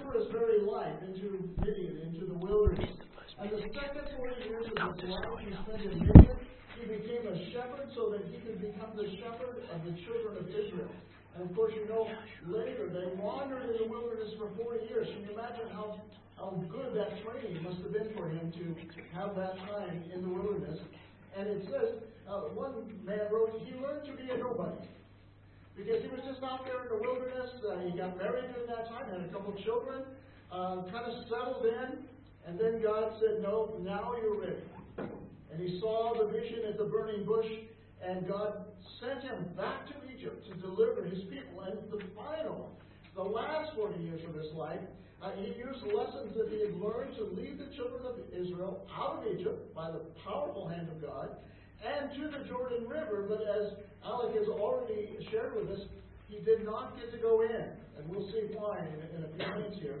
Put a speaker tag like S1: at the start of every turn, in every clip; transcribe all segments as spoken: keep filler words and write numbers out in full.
S1: for his very life into Midian, into the wilderness. And the second forty years of his life he spent in Midian, he became a shepherd so that he could become the shepherd of the children of Israel. And of course, you know, later they wandered in the wilderness for forty years. Can you imagine how, how good that training must have been for him to have that time in the wilderness? And it says, uh, one man wrote, he learned to be a nobody. Because he was just out there in the wilderness. Uh, he got married during that time, had a couple of children, uh, kind of settled in. And then God said, no, now you're ready. And he saw the vision at the burning bush, and God sent him back to Egypt to deliver his people. And the final, the last forty years of his life, uh, he used lessons that he had learned to lead the children of Israel out of Egypt by the powerful hand of God and to the Jordan River. But as Alec has already shared with us, he did not get to go in. And we'll see why in, in a few minutes here.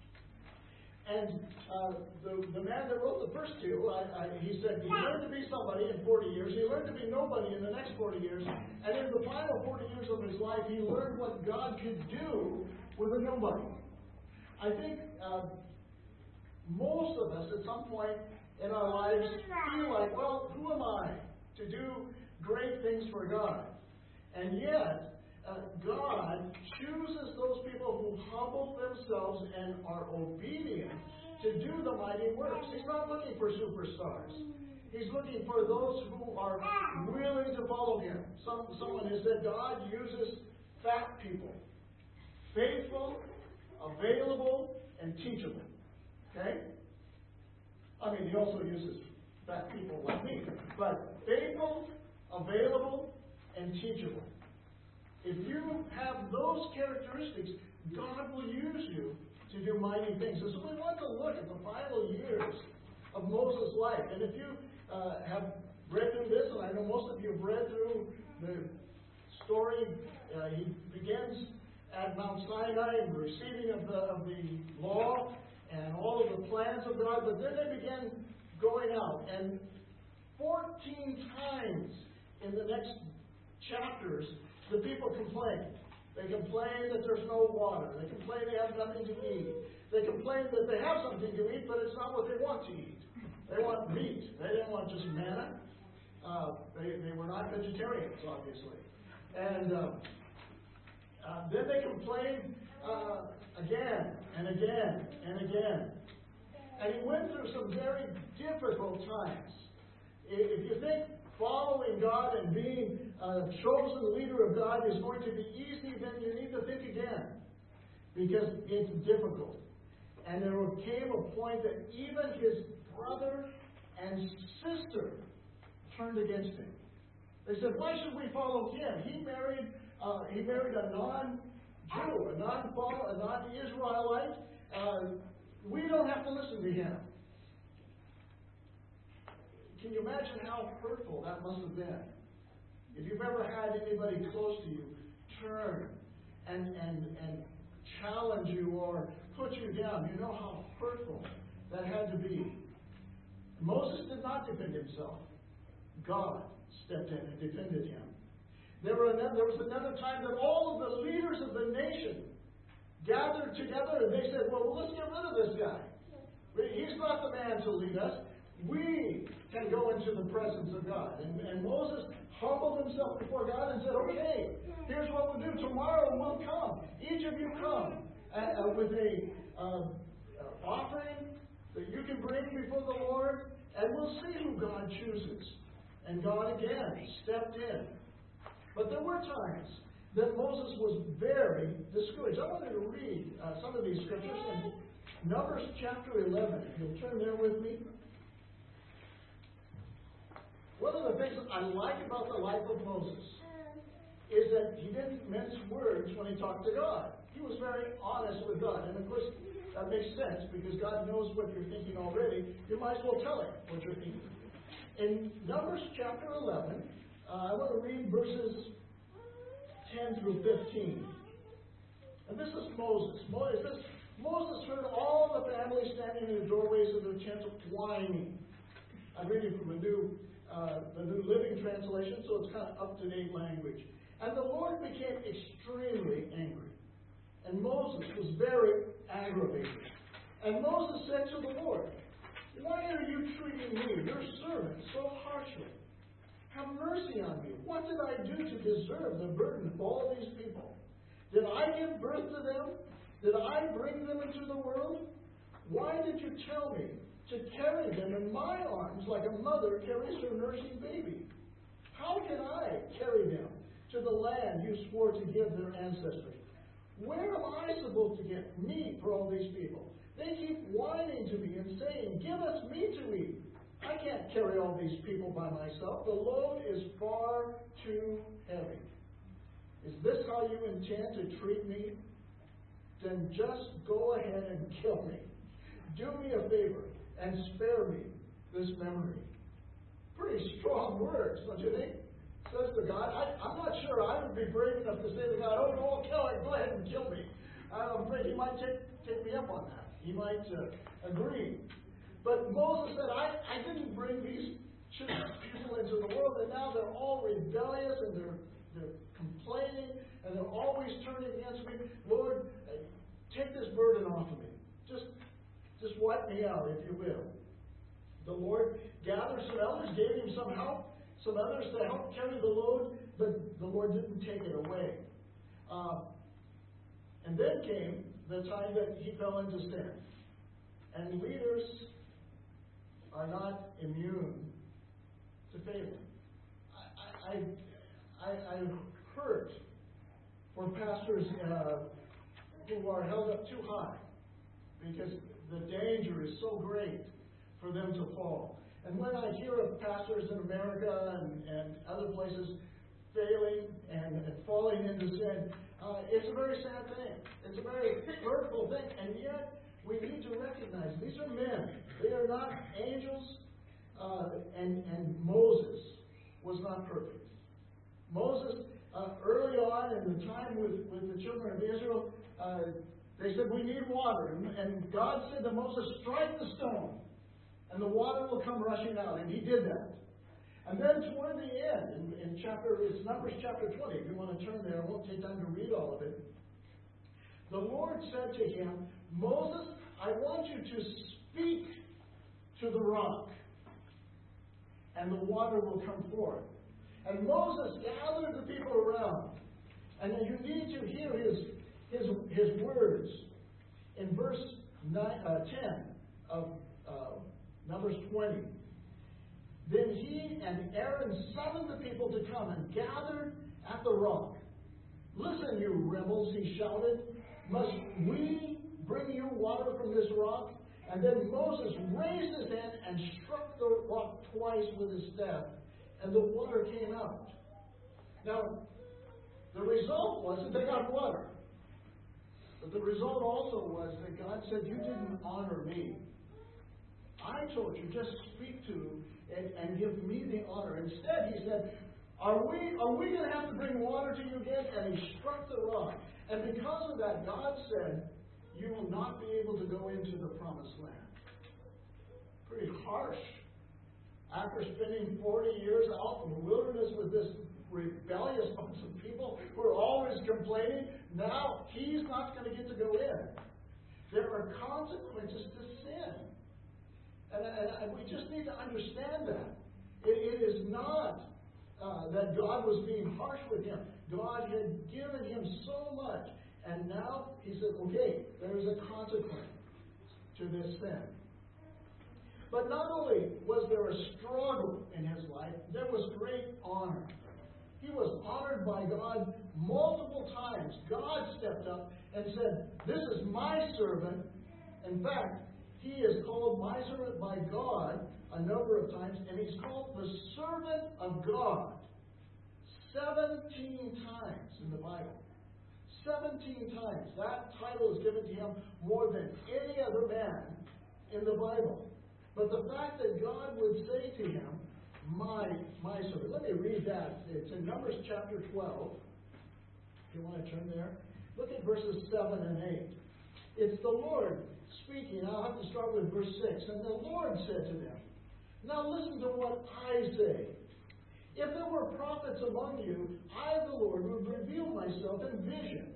S1: And uh, the, the man that wrote the first two, I, I, he said he learned to be somebody in forty years. He learned to be nobody in the next forty years. And in the final forty years of his life, he learned what God could do with a nobody. I think uh, most of us at some point in our lives feel like, well, who am I to do great things for God? And yet, uh, God chooses those people who humble themselves and are obedient to do the mighty works. He's not looking for superstars. He's looking for those who are willing to follow Him. Some, someone has said God uses fat people. Faithful, available, and teachable. Okay? I mean, He also uses fat people like me. But faithful, available, and teachable. If you have those characteristics, God will use you to do mighty things. And so we want to look at the final years of Moses' life. And if you uh, have read through this, and I know most of you have read through the story, uh, he begins at Mount Sinai and the receiving of the, of the law and all of the plans of God. But then they begin going out. And fourteen times in the next chapters, the people complain. They complain that there's no water. They complain they have nothing to eat. They complain that they have something to eat, but it's not what they want to eat. They want meat. They didn't want just manna. Uh, they, they were not vegetarians, obviously. And uh, uh, then they complain uh, again and again and again. And he went through some very difficult times. If you think following God and being a chosen leader of God is going to be easy, then you need to think again. Because it's difficult. And there came a point that even his brother and sister turned against him. They said, why should we follow him? He married uh, he married a non-Jew, a non-follow, a non-Israelite. Uh, we don't have to listen to him. Can you imagine how hurtful that must have been? If you've ever had anybody close to you turn and, and, and challenge you or put you down, you know how hurtful that had to be. Moses did not defend himself. God stepped in and defended him. There, were another, there was another time that all of the leaders of the nation gathered together and they said, well, let's get rid of this guy. He's not the man to lead us. We can go into the presence of God. And, and Moses humbled himself before God and said, okay, here's what we'll do. Tomorrow we'll come. Each of you come uh, uh, with a uh, offering that you can bring before the Lord, and we'll see who God chooses. And God again stepped in. But there were times that Moses was very discouraged. I wanted to read uh, some of these scriptures in Numbers chapter eleven. If you'll turn there with me. One of the things I like about the life of Moses is that he didn't mince words when he talked to God. He was very honest with God. And of course, that makes sense because God knows what you're thinking already. You might as well tell him what you're thinking. In Numbers chapter eleven, uh, I want to read verses ten through fifteen. And this is Moses. Moses, Moses heard all the family standing in the doorways of their tents whining. I'm reading from a new Uh, the New Living Translation, so it's kind of up-to-date language. And the Lord became extremely angry. And Moses was very aggravated. And Moses said to the Lord, why are you treating me, your servant, so harshly? Have mercy on me. What did I do to deserve the burden of all these people? Did I give birth to them? Did I bring them into the world? Why did you tell me to carry them in my arms like a mother carries her nursing baby? How can I carry them to the land you swore to give their ancestors? Where am I supposed to get meat for all these people? They keep whining to me and saying, give us meat to eat. I can't carry all these people by myself. The load is far too heavy. Is this how you intend to treat me? Then just go ahead and kill me. Do me a favor and spare me this memory. Pretty strong words, don't you think? Says the God. I, I'm not sure I would be brave enough to say to God, oh, no, kill it. Go ahead and kill me. I'm afraid he might take, take me up on that. He might uh, agree. But Moses said, I, I didn't bring these people into the world, and now they're all rebellious, and they're, they're complaining, and they're always turning against me. Lord, uh, take this burden off of me. Just, just wipe me out, if you will. The Lord gathered some elders, gave him some help, some others to help carry the load, but the Lord didn't take it away. Uh, and then came the time that he fell into sin. And leaders are not immune to failing. I, I, I, I hurt for pastors uh, who are held up too high because the danger is so great for them to fall. And when I hear of pastors in America and, and other places failing and, and falling into sin, uh, it's a very sad thing. It's a very hurtful thing. And yet, we need to recognize these are men. They are not angels. Uh, and, and Moses was not perfect. Moses, uh, early on in the time with, with the children of Israel, uh, they said, we need water. And, and God said to Moses, strike the stone, and the water will come rushing out. And he did that. And then toward the end, in, in chapter, it's Numbers chapter twenty, if you want to turn there, I won't take time to read all of it. The Lord said to him, Moses, I want you to speak to the rock, and the water will come forth. And Moses gathered the people around. And you need to hear his, his, his words in verse nine, uh, ten of uh, Numbers twenty. Then he and Aaron summoned the people to come and gathered at the rock. Listen, you rebels, he shouted. Must we bring you water from this rock? And then Moses raised his hand and struck the rock twice with his staff, and the water came out. Now, the result was that they got water. But the result also was that God said, you didn't honor me. I told you, just speak to and, and give me the honor. Instead, he said, are we, are we going to have to bring water to you again? And he struck the rock. And because of that, God said, you will not be able to go into the promised land. Pretty harsh. After spending forty years out in the wilderness with this rebellious bunch of people who are always complaining, now he's not going to get to go in. There are consequences to sin. And, and, and we just need to understand that. It, it is not uh, that God was being harsh with him. God had given him so much. And now he said, okay, there is a consequence to this sin. But not only was there a struggle in his life, there was great honor. He was honored by God multiple times. God stepped up and said, this is my servant. In fact, he is called my servant by God a number of times, and he's called the servant of God seventeen times in the Bible. seventeen times. That title is given to him more than any other man in the Bible. But the fact that God would say to him, my, my servant. Let me read that. It's in Numbers chapter twelve. If you want to turn there. Look at verses seven and eight. It's the Lord speaking. I'll have to start with verse six. And the Lord said to them, now listen to what I say. If there were prophets among you, I, the Lord, would reveal myself in visions.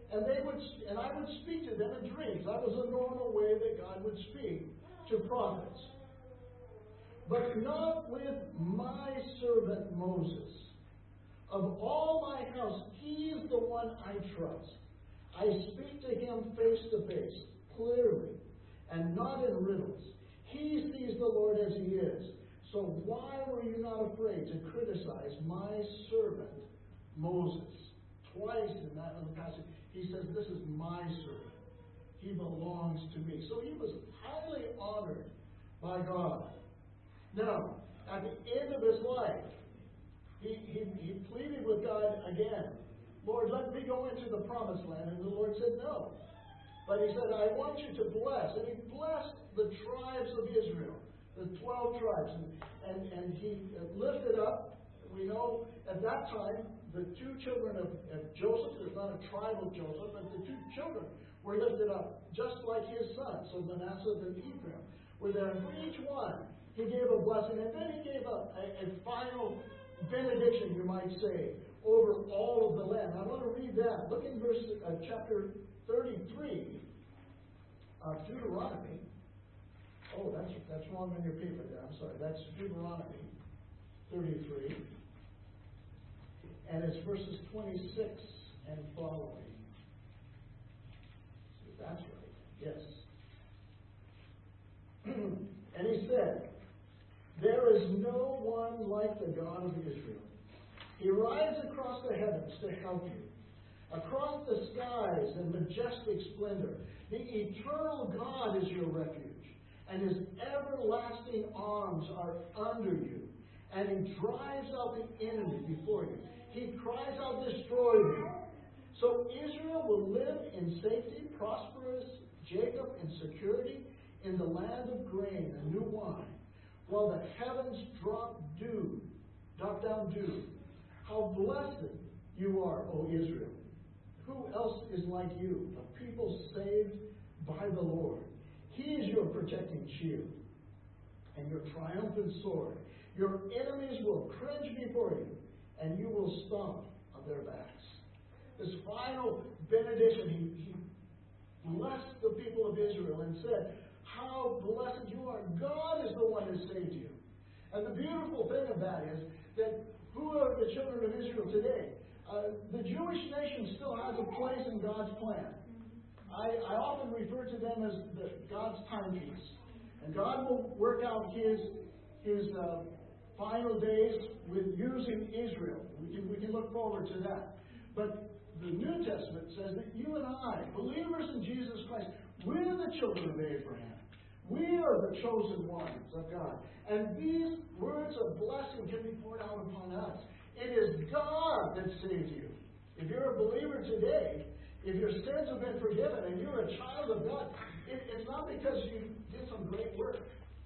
S1: and they would, and I would speak to them in dreams. That was a normal way that God would speak to prophets. But not with my servant Moses. Of all my house, he is the one I trust. I speak to him face to face, clearly, and not in riddles. He sees the Lord as he is. So why were you not afraid to criticize my servant Moses? Twice in that little passage, he says, this is my servant. He belongs to me. So he was highly honored by God. Now, at the end of his life, he, he, he pleaded with God again, Lord, let me go into the promised land. And the Lord said, no. But he said, I want you to bless. And he blessed the tribes of Israel, the twelve tribes. And, and, and he lifted up, we know at that time, the two children of, of Joseph, there's not a tribe of Joseph, but the two children were lifted up, just like his sons. So Manasseh and Ephraim were there. And for each one, he gave a blessing. And then he gave a, a, a final benediction, you might say, over all of the land. I want to read that. Look in verse uh, chapter thirty-three of Deuteronomy. Oh, that's that's wrong on your paper there. I'm sorry. That's Deuteronomy thirty-three. And it's verses twenty-six and following. See if that's right. Yes. And he said, there is no one like the God of Israel. He rides across the heavens to help you, across the skies in majestic splendor. The eternal God is your refuge, and his everlasting arms are under you. And he drives out the enemy before you. He cries out, destroy you. So Israel will live in safety, prosperous, Jacob in security, in the land of grain and new wine, while the heavens drop dew, drop down dew. How blessed you are, O Israel. Who else is like you, a people saved by the Lord? He is your protecting shield and your triumphant sword. Your enemies will cringe before you, and you will stomp on their backs. This final benediction, he, he blessed the people of Israel and said, how blessed you are. God is the one who saved you. And the beautiful thing of that is that who are the children of Israel today? Uh, the Jewish nation still has a place in God's plan. I, I often refer to them as the, God's timepiece. And God will work out his, his uh, final days with using Israel. We can, we can look forward to that. But the New Testament says that you and I, believers in Jesus Christ, we're the children of Abraham. We are the chosen ones of God. And these words of blessing can be poured out upon us. It is God that saved you. If you're a believer today, if your sins have been forgiven and you're a child of God, it, it's not because you did some great work.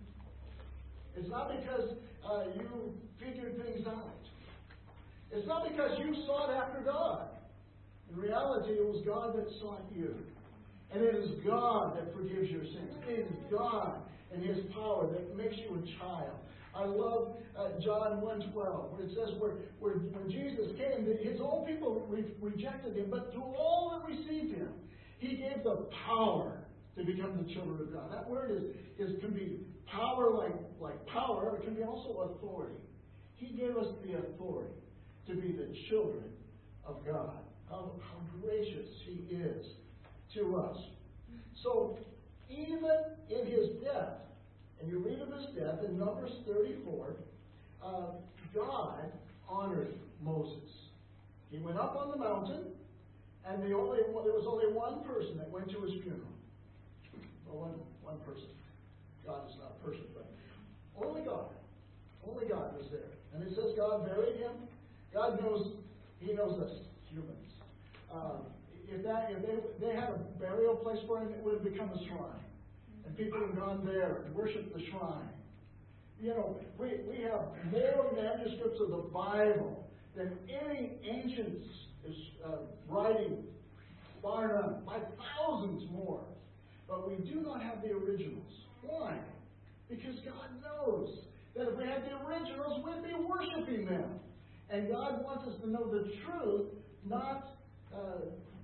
S1: It's not because uh, you figured things out. It's not because you sought after God. In reality, it was God that sought you. And it is God that forgives your sins. It is God and his power that makes you a child. I love uh, John one twelve, where it says where, where when Jesus came, his own people re- rejected him, but to all that received him, he gave the power to become the children of God. That word is, is can be power like, like power, it can be also authority. He gave us the authority to be the children of God. How, how gracious he is to us. So, even in his death, and you read of his death in Numbers thirty-four, uh, God honored Moses. He went up on the mountain, and the only well, there was only one person that went to his funeral. Well, one, one person. God is not a person, but only God. Only God was there. And it says God buried him. God knows, he knows us humans. Um, If that, if they, they had a burial place for him, it would have become a shrine. And people have gone there and worshiped the shrine. You know, we, we have more manuscripts of the Bible than any ancient uh, writing, bar none, by thousands more. But we do not have the originals. Why? Because God knows that if we had the originals, we'd be worshiping them. And God wants us to know the truth, not uh,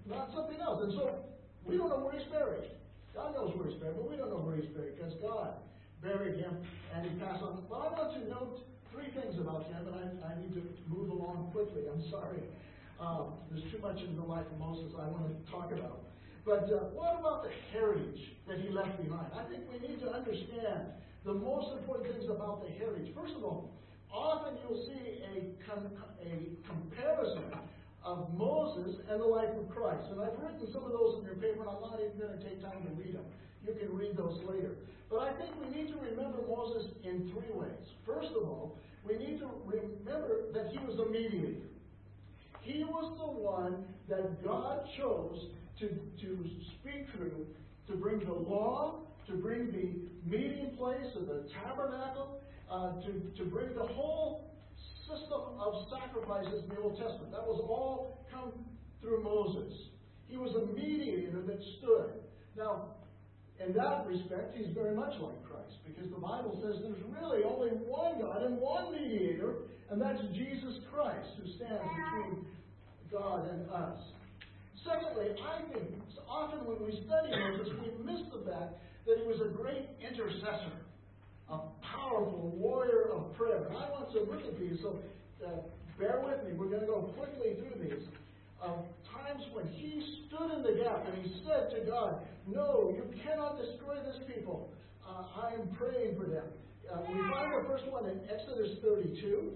S1: not something else. And so we don't know where he's buried. God knows where he's buried, but we don't know where he's buried because God buried him and he passed on. But I want to note three things about him, and I, I need to move along quickly. I'm sorry. Um, there's too much in the life of Moses I want to talk about. But uh, what about the heritage that he left behind? I think we need to understand the most important things about the heritage. First of all, often you'll see a, com- a comparison of Moses and the life of Christ. And I've written some of those in your paper, and I'm not even going to take time to read them. You can read those later. But I think we need to remember Moses in three ways. First of all, we need to remember that he was a mediator. He was the one that God chose to, to speak through, to bring the law, to bring the meeting place of the tabernacle, uh, to, to bring the whole system of sacrifices in the Old Testament. That was all come through Moses. He was a mediator that stood. Now, in that respect, he's very much like Christ, because the Bible says there's really only one God and one mediator, and that's Jesus Christ, who stands between God and us. Secondly, I think often when we study Moses, we miss the fact that he was a great intercessor, a powerful warrior of prayer. And I want to look at these, so uh, bear with me. We're going to go quickly through these. Of times when he stood in the gap and he said to God, no, you cannot destroy this people. Uh, I am praying for them. Uh, we find the first one in Exodus thirty-two.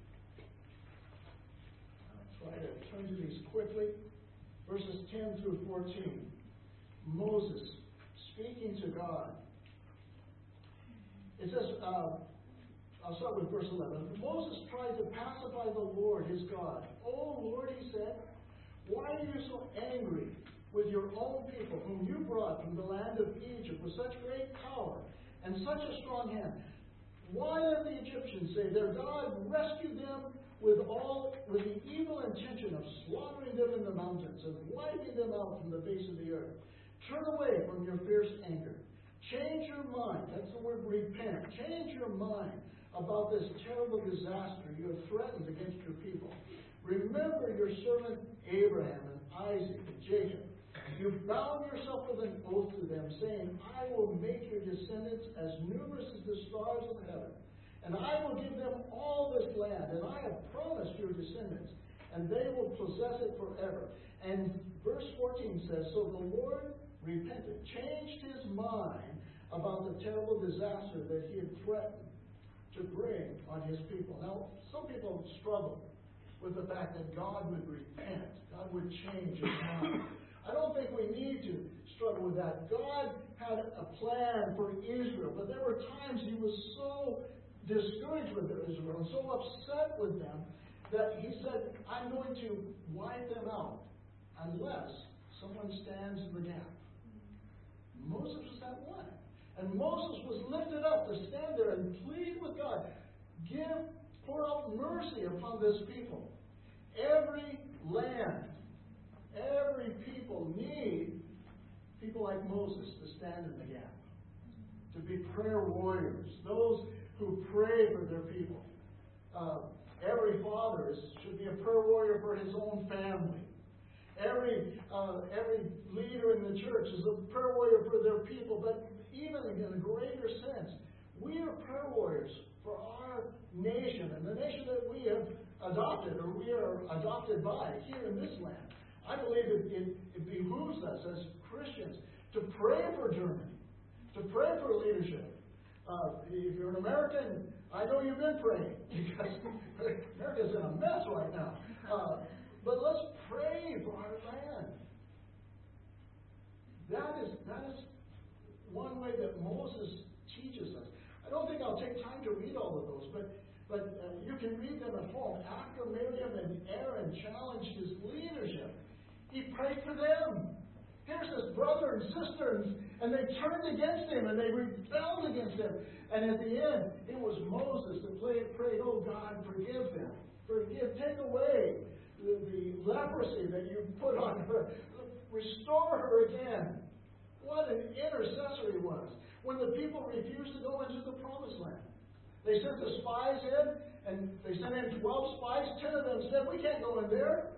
S1: I'll try to turn to these quickly. Verses ten through fourteen. Moses speaking to God. It says, uh, I'll start with verse eleven. Moses tried to pacify the Lord, his God. Oh, Lord, he said, why are you so angry with your own people, whom you brought from the land of Egypt with such great power and such a strong hand? Why let the Egyptians say their God rescued them with all with the evil intention of slaughtering them in the mountains and wiping them out from the face of the earth? Turn away from your fierce anger. Change your mind. That's the word repent. Change your mind about this terrible disaster you have threatened against your people. Remember your servant Abraham and Isaac and Jacob. You bound yourself with an oath to them, saying, I will make your descendants as numerous as the stars of heaven, and I will give them all this land, and I have promised your descendants, and they will possess it forever. And verse fourteen says, so the Lord repented, changed his mind about the terrible disaster that he had threatened to bring on his people. Now, some people struggle with the fact that God would repent, God would change his mind. I don't think we need to struggle with that. God had a plan for Israel, but there were times he was so discouraged with Israel and so upset with them that he said, I'm going to wipe them out unless someone stands in the gap. Moses was that one. And Moses was lifted up to stand there and plead with God, give, pour out mercy upon this people. Every land, every people need people like Moses to stand in the gap, to be prayer warriors, those who pray for their people. Uh, every father is, should be a prayer warrior for his own family. Every uh, every leader in the church is a prayer warrior for their people, but even in a greater sense, we are prayer warriors for our nation and the nation that we have adopted or we are adopted by here in this land. I believe it, it, it behooves us as Christians to pray for Germany, to pray for leadership. Uh, if you're an American, I know you've been praying because America's in a mess right now. Uh, but let's pray for our land. That is that is one way that Moses teaches us. I don't think I'll take time to read all of those, but but uh, you can read them at home. After Miriam and Aaron challenged his leadership, he prayed for them. Here's his brother and sisters, and they turned against him and they rebelled against him. And at the end, it was Moses that prayed, prayed, oh God, forgive them. Forgive, take away the, the leprosy that you put on her. Restore her again. What an intercessor he was. When the people refused to go into the promised land, they sent the spies in, and they sent in twelve spies. Ten of them said, we can't go in there.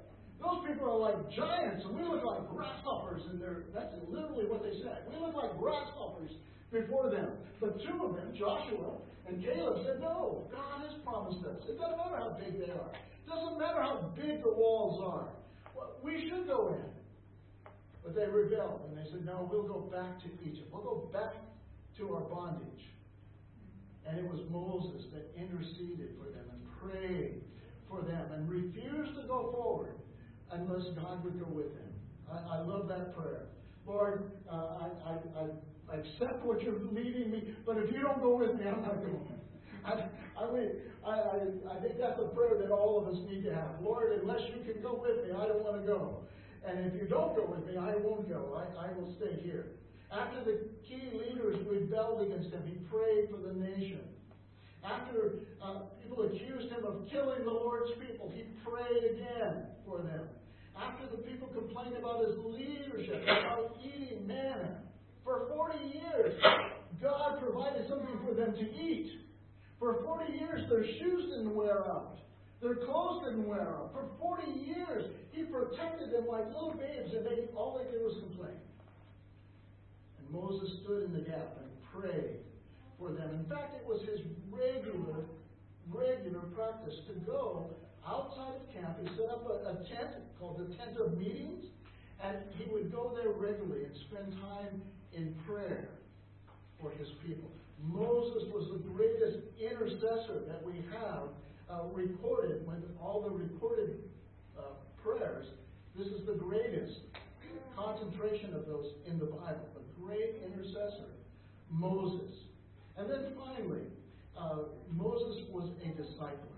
S1: those people are like giants, and we look like grasshoppers. And they're, that's literally what they said. We look like grasshoppers before them. But two of them, Joshua and Caleb, said, no, God has promised us. It doesn't matter how big they are. It doesn't matter how big the walls are. Well, we should go in. But they rebelled, and they said, no, we'll go back to Egypt. We'll go back to our bondage. And it was Moses that interceded for them and prayed for them and refused to go forward unless God would go with him. I, I love that prayer. Lord, uh, I, I, I I accept what you're leading me, but if you don't go with me, I'm not going. I, I, mean, I, I, I think that's a prayer that all of us need to have. Lord, unless you can go with me, I don't want to go. And if you don't go with me, I won't go. I, I will stay here. After the key leaders rebelled against him, he prayed for the nation. After uh, people accused him of killing the Lord's people, he prayed again for them. After the people complained about his leadership, about eating manna, for forty years, God provided something for them to eat. For forty years, their shoes didn't wear out. Their clothes didn't wear out. For forty years, he protected them like little babes, and they, all they did was complain. And Moses stood in the gap and prayed for them. In fact, it was his regular, regular practice to go outside of camp. He set up a, a tent called the Tent of Meetings, and he would go there regularly and spend time in prayer for his people. Moses was the greatest intercessor that we have uh, recorded. When all the recorded uh, prayers, this is the greatest concentration of those in the Bible. The great intercessor, Moses. And then finally, uh, Moses was a discipler.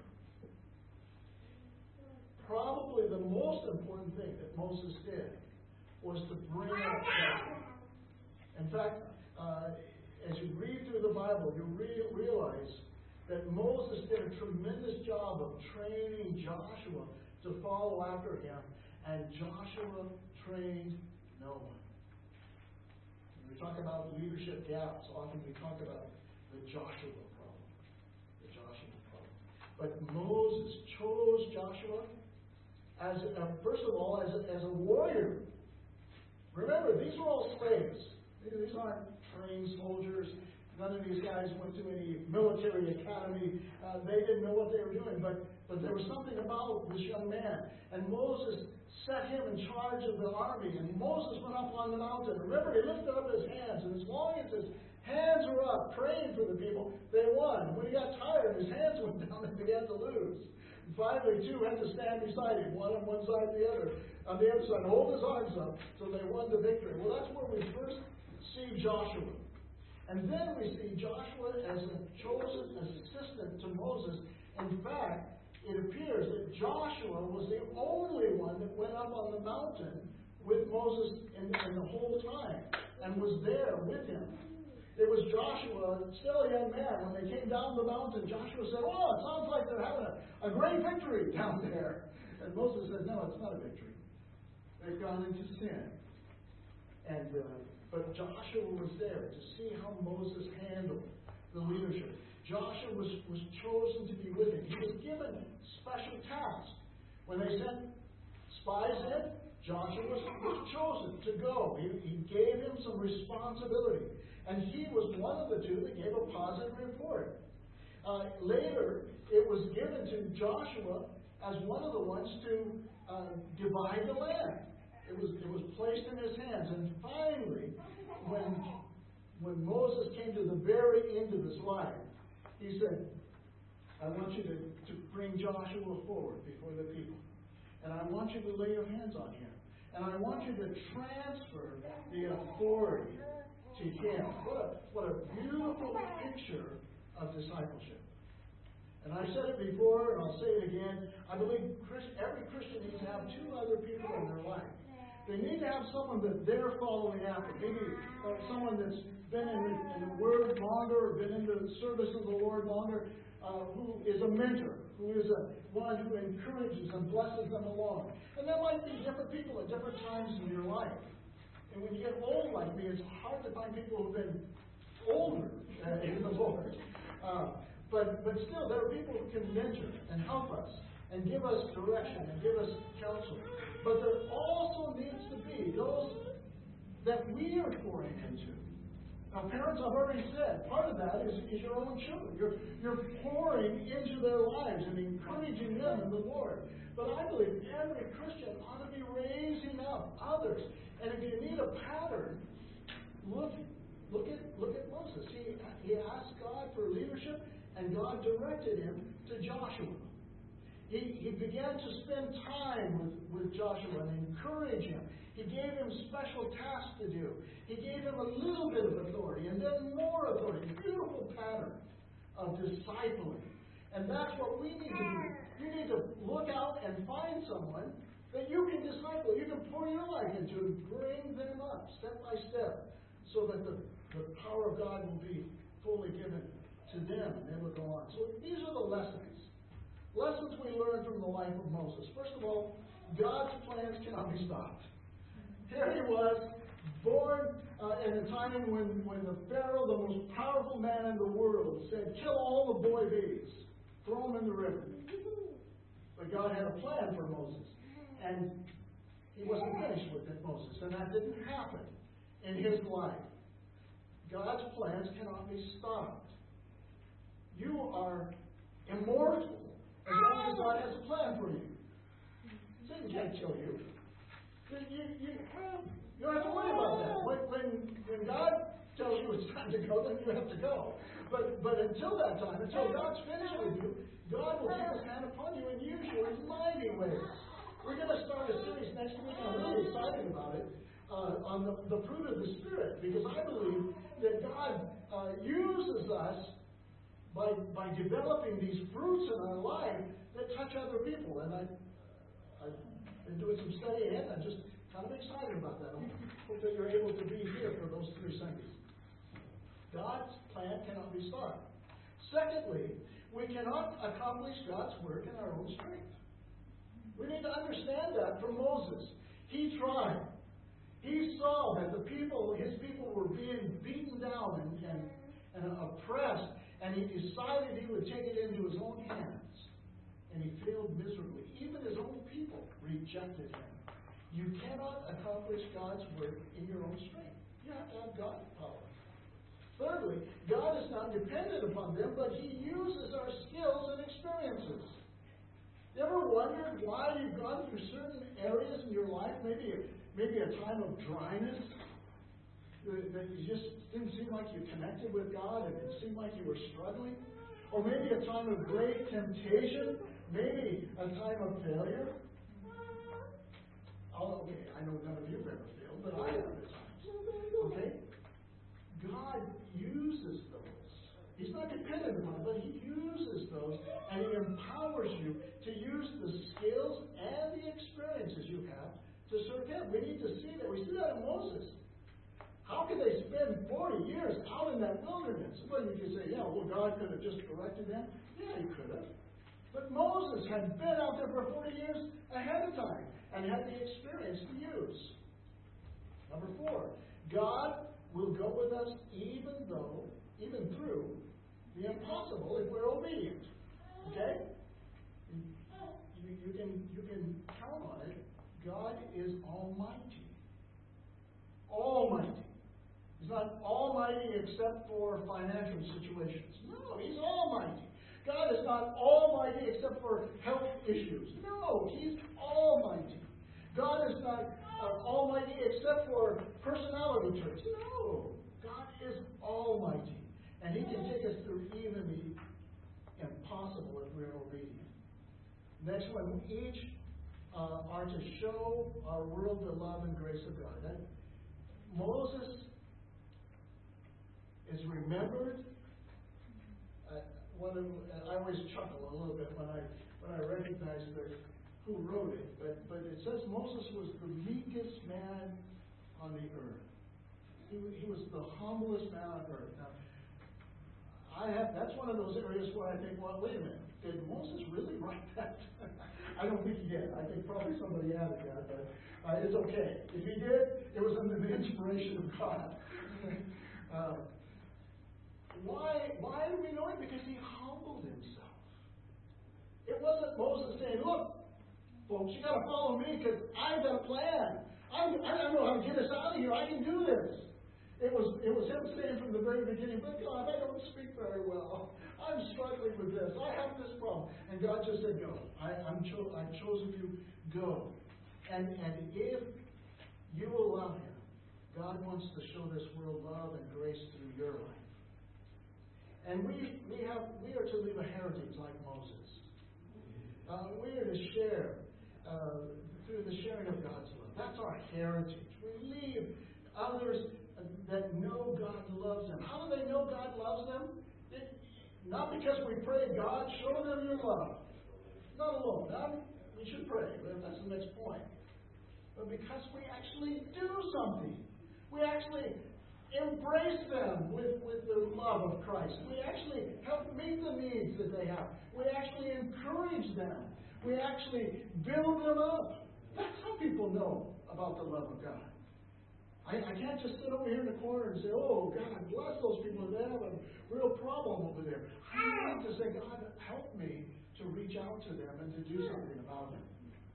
S1: Probably the most important thing that Moses did was to bring up Joshua. In fact, uh, as you read through the Bible, you re- realize that Moses did a tremendous job of training Joshua to follow after him, and Joshua trained no one. When we talk about leadership gaps, often we talk about the Joshua problem. The Joshua problem. But Moses chose Joshua as, uh, first of all, as a, as a warrior. Remember, these were all slaves. These aren't trained soldiers. None of these guys went to any military academy. Uh, they didn't know what they were doing. But, but there was something about this young man. And Moses set him in charge of the army. And Moses went up on the mountain. Remember, he lifted up his hands. And as long as his hands were up, praying for the people, they won. When he got tired, his hands went down and began to lose. And finally, two had to stand beside him, one on one side and the other. On the other side, hold his arms up. So they won the victory. Well, that's where we first see Joshua. And then we see Joshua as a chosen assistant to Moses. In fact, it appears that Joshua was the only one that went up on the mountain with Moses in, in the whole time and was there with him. It was Joshua, still a young man, when they came down the mountain, Joshua said, oh, it sounds like they're having a, a great victory down there. And Moses said, no, it's not a victory. They've gone into sin. And uh, But Joshua was there to see how Moses handled the leadership. Joshua was, was chosen to be with him. He was given special tasks. When they sent spies in, Joshua was, was chosen to go. He, he gave him some responsibility. And he was one of the two that gave a positive report. Uh, later, it was given to Joshua as one of the ones to uh, divide the land. It was, it was placed in his hands. And finally, when, when Moses came to the very end of his life, he said, I want you to, to bring Joshua forward before the people. And I want you to lay your hands on him. And I want you to transfer the authority to him. What a, what a beautiful picture of discipleship. And I've said it before, and I'll say it again. I believe Christ, every Christian needs to have two other people in their life. They need to have someone that they're following after. Maybe uh, someone that's been in the, in the Word longer, or been in the service of the Lord longer, uh, who is a mentor, who is a one who encourages and blesses them along. And there might be different people at different times in your life. And when you get old like me, it's hard to find people who've been older uh, in the Lord. Uh, but but still, there are people who can mentor and help us and give us direction and give us counsel. But there also needs to be those that we are pouring into. Now, parents, I've already said, part of that is, is your own children. You're, you're pouring into their lives and encouraging them in the Lord. But I believe every Christian ought to be raising up others. And if you need a pattern, look, look at look at Moses. He, he asked God for leadership, and God directed him to Joshua. He, he began to spend time with, with Joshua and encourage him. He gave him special tasks to do. He gave him a little bit of authority and then more authority. Beautiful pattern of discipling. And that's what we need to do. You need to look out and find someone that you can disciple, you can pour your life into, and bring them up step by step so that the, the power of God will be fully given to them and they will go on. So these are the lessons. Lessons we learn from the life of Moses. First of all, God's plans cannot be stopped. Here he was, born uh, in a time when, when the Pharaoh, the most powerful man in the world, said, kill all the boy babies, throw them in the river. But God had a plan for Moses. And he wasn't finished with it, Moses. And that didn't happen in his life. God's plans cannot be stopped. You are immortal as long as God has a plan for you. Satan can't kill you. You, you, you, you don't have to worry about that. When, when, when God tells you it's time to go, then you have to go. But, but until that time, until God's finished with you, God will keep his hand upon you and use you in mighty ways. We're going to start a series next week, and I'm really excited about it, uh, on the, the fruit of the Spirit, because I believe that God uh, uses us by, by developing these fruits in our life that touch other people. And I, I've been doing some study ahead, and I'm just kind of excited about that. I hope that you're able to be here for those three Sundays. God's plan cannot be stopped. Secondly, we cannot accomplish God's work in our own strength. We need to understand that from Moses. He tried. He saw that the people, his people, were being beaten down and, and, and oppressed, and he decided he would take it into his own hands. And he failed miserably. Even his own people rejected him. You cannot accomplish God's work in your own strength. You have to have God's power. Thirdly, God is not dependent upon them, but he uses our skills and experiences. You ever wondered why you've gone through certain areas in your life, maybe a, maybe a time of dryness, that you just didn't seem like you connected with God and it seemed like you were struggling? Or maybe a time of great temptation, maybe a time of failure? Oh, okay, I know none of you have ever failed, but I have at times. Okay? God uses those. He's not dependent upon it, but he uses those, and he empowers you to use the skills and the experiences you have to serve him. We need to see that. We see that in Moses. How could they spend forty years out in that wilderness? Well, you could say, yeah, well, God could have just directed them. Yeah, he could have. But Moses had been out there for forty years ahead of time and had the experience to use. Number four, God will go with us even though, even through the impossible if we're obedient. Okay? You, you, can, you can count on it. God is almighty. Almighty. He's not almighty except for financial situations. No, he's almighty. God is not almighty except for health issues. No, he's almighty. God is not uh, almighty except for personality traits. No, God is almighty. And he can take us through even the impossible if we're obedient. Next one, each uh, are to show our world the love and grace of God. That Moses is remembered. Uh, one of, I always chuckle a little bit when I when I recognize the, who wrote it, but but it says Moses was the meekest man on the earth. He, he was the humblest man on earth. Now, I have that's one of those areas where I think, well, wait a minute, did Moses really write that? I don't think he did. I think probably somebody added that, but uh, it's okay. If he did, it was under the inspiration of God. uh, why? Why do we know it? Because he humbled himself. It wasn't Moses saying, "Look, folks. You got to follow me because I've got a plan. I, I know how to get us out of here. I can do this. It was it was him saying from the very beginning, but God, I don't speak very well. I'm struggling with this. I have this problem. And God just said, go. I, I'm cho- I've chosen you. Go. And, and if you will love Him, God wants to show this world love and grace through your life. And we we have we are to leave a heritage like Moses. Uh, we are to share uh, through the sharing of God's love. That's our heritage. We leave others that know God loves them. How do they know God loves them? It, not because we pray, God, show them your love. Not alone. Now, we should pray. That's the next point. But because we actually do something. We actually embrace them with, with the love of Christ. We actually help meet the needs that they have. We actually encourage them. We actually build them up. That's how people know about the love of God. I, I can't just sit over here in the corner and say, oh, God, bless those people. They have a real problem over there. I need to say, God, help me to reach out to them and to do something about them.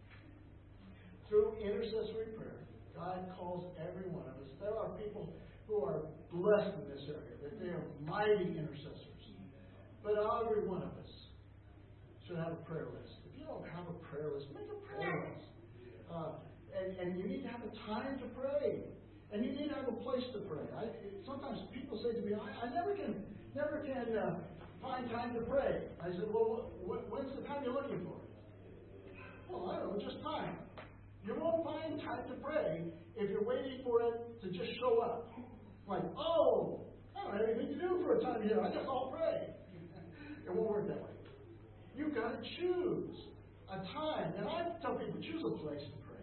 S1: Through intercessory prayer, God calls every one of us. There are people who are blessed in this area, that they are mighty intercessors. But every one of us should have a prayer list. If you don't have a prayer list, make a prayer list. Uh, and, and you need to have a time to pray. And you need to have a place to pray. I, sometimes people say to me, I, I never can never can uh, find time to pray. I said, well, wh- when's the time you're looking for? Well, I don't know, just time. You won't find time to pray if you're waiting for it to just show up. Like, oh, I don't have anything to do for a time here. I guess I'll pray. It won't work that way. You've got to choose a time. And I tell people, choose a place to pray.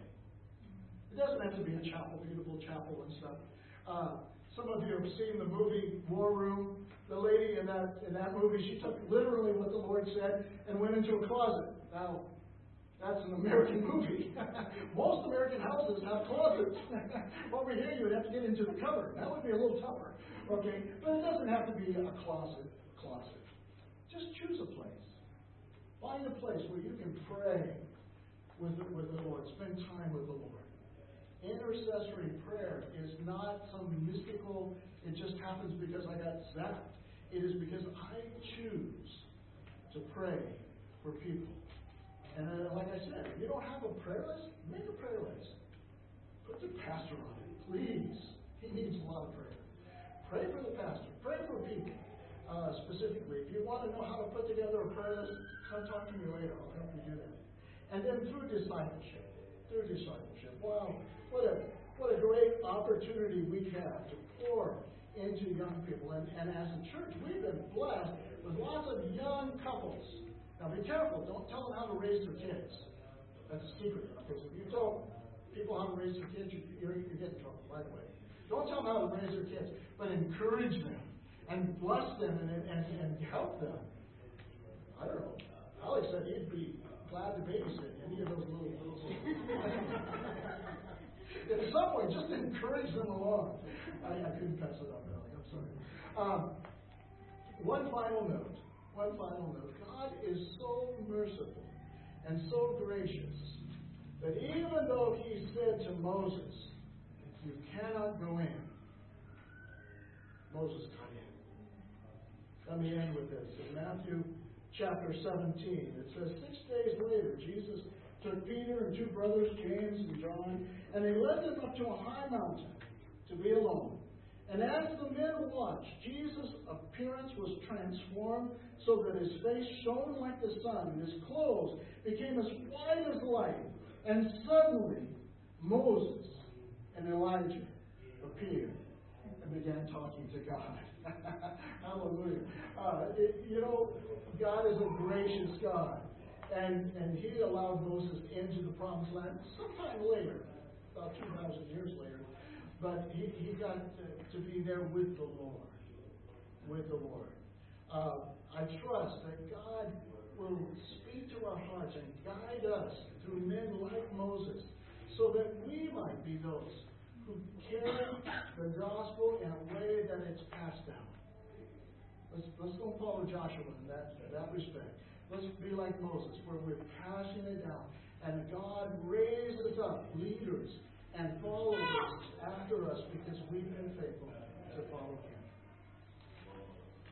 S1: It doesn't have to be a chapel, beautiful chapel and stuff. Uh, some of you have seen the movie War Room. The lady in that in that movie, she took literally what the Lord said and went into a closet. Now, that's an American movie. Most American houses have closets. Over here, you would have to get into the cupboard. That would be a little tougher. Okay? But it doesn't have to be a closet. Closet. Just choose a place. Find a place where you can pray with the, with the Lord. Spend time with the Lord. Intercessory prayer is not some mystical, it just happens because I got zapped. It is because I choose to pray for people. And uh, like I said, if you don't have a prayer list, make a prayer list. Put the pastor on it, please. He needs a lot of prayer. Pray for the pastor. Pray for people uh, specifically. If you want to know how to put together a prayer list, come talk to me later. I'll help you do that. And then through discipleship. Through discipleship. Wow, what a what a great opportunity we have to pour into young people. And, and as a church, we've been blessed with lots of young couples. Now be careful, don't tell them how to raise their kids. That's a secret. Because if you tell people how to raise their kids, you, you're, you get in trouble right away. Don't tell them how to raise their kids, but encourage them and bless them and, and, and help them. I don't know. Alex said he'd be glad to babysit any of those little girls. In some way, just encourage them along. I, I couldn't pass it up, Alex. I'm sorry. Um, one final note. One final note. God is so merciful and so gracious that even though He said to Moses, "You cannot go in," Moses got in. Let me end with this. In Matthew chapter seventeen, it says, Six days later, Jesus took Peter and two brothers, James and John, and they led them up to a high mountain to be alone. And as the men watched, Jesus' appearance was transformed so that His face shone like the sun, and His clothes became as white as light. And suddenly, Moses and Elijah appeared and began talking to God. Hallelujah. Uh, it, you know, God is a gracious God. And, and He allowed Moses into the promised land sometime later, about two thousand years later. But he, he got to, to be there with the Lord. With the Lord. Uh, I trust that God will speak to our hearts and guide us through men like Moses so that we might be those who carry the gospel in a way that it's passed down. Let's, let's don't follow Joshua in that, in that respect. Let's be like Moses, where we're passing it down. And God raises up leaders and followers after us because we've been faithful to follow Him.